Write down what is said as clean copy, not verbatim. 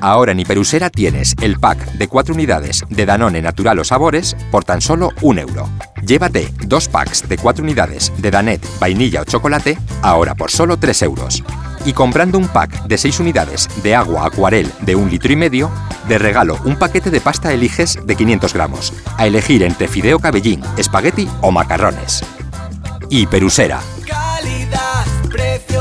Ahora en Hiperusera tienes el pack de 4 unidades de Danone Natural o Sabores por tan solo €1. Llévate 2 packs de 4 unidades de Danette Vainilla o Chocolate ahora por solo €3. Y comprando un pack de 6 unidades de agua Aquarel de 1,5 litros, de regalo un paquete de pasta Eliges de 500 gramos. A elegir entre fideo cabellín, espagueti o macarrones. Hiperusera. Calidad, precio.